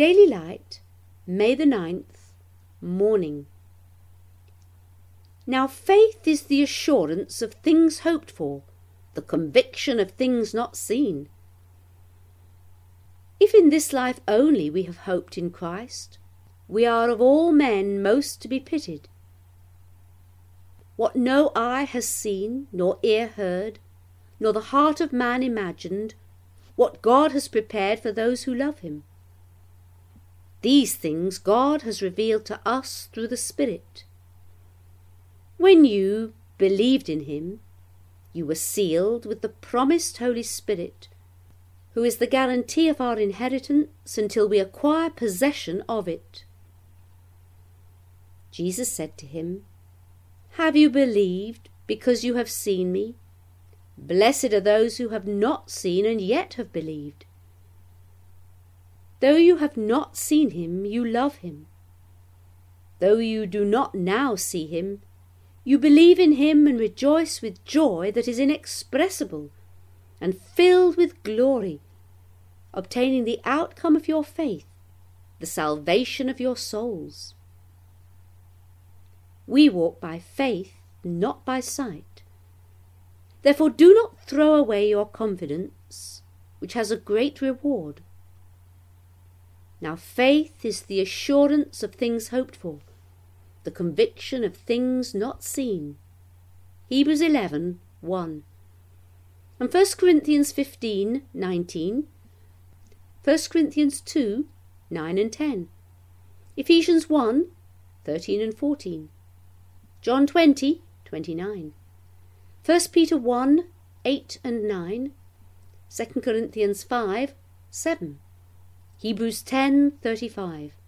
Daily Light, May the 9th, Morning. Now faith is the assurance of things hoped for, the conviction of things not seen. If in this life only we have hoped in Christ, we are of all men most to be pitied. What no eye has seen, nor ear heard, nor the heart of man imagined, what God has prepared for those who love him. These things God has revealed to us through the Spirit. When you believed in him, you were sealed with the promised Holy Spirit, who is the guarantee of our inheritance until we acquire possession of it. Jesus said to him, "Have you believed because you have seen me? Blessed are those who have not seen and yet have believed." Though you have not seen him, you love him. Though you do not now see him, you believe in him and rejoice with joy that is inexpressible and filled with glory, obtaining the outcome of your faith, the salvation of your souls. We walk by faith, not by sight. Therefore do not throw away your confidence, which has a great reward. Now faith is the assurance of things hoped for, the conviction of things not seen. Hebrews 11:1. And 1 Corinthians 15:19, 1 Corinthians 2:9 and 10, Ephesians 1:13 and 14, John 20:29, 1 Peter 1:8 and 9, 2 Corinthians 5:7, Hebrews 10:35.